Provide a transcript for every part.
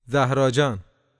زهرا جان.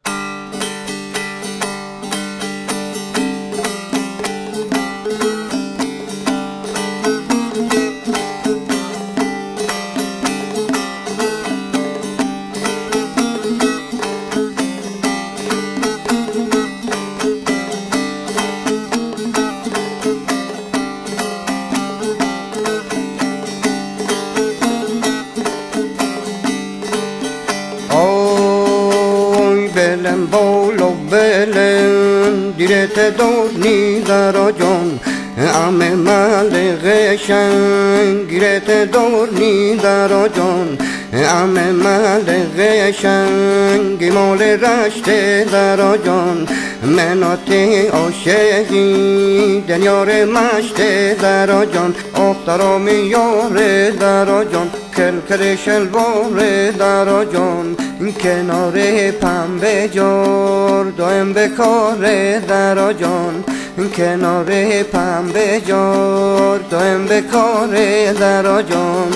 Belem bolo belem direte dorni darajon ame male geshan direte dorni darajon ame male geshan gimole rashte darajon menate oshegi denyore mashte darajon oxtaromi yore darajon کلکل شلوار دراجان کنار پنبه جار دایم به کار دراجان کنار پنبه جار دایم به کار دراجان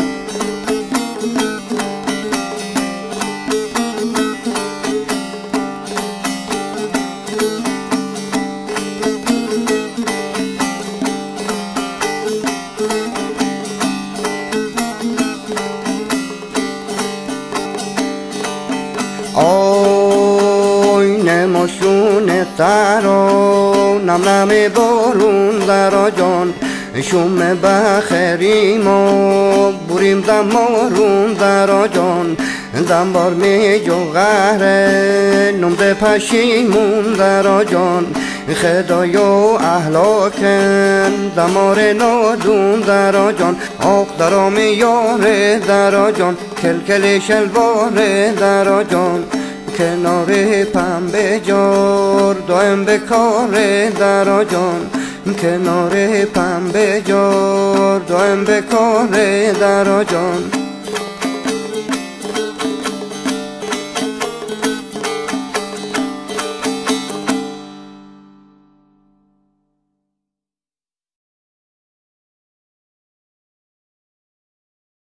آی نماشون ترا نم نم بارون درا جان شوم بخریم و بریم دمارون درا جان دنبار می جو غهره نمده پشیمون درا جان خدای و احلاکن دمار نادون درا جان آق درام یاره درا جان کلکل شلوار درا جان کنار پنبه جار دایم به کار درا جان کنار پنبه جار دایم به کار درا جان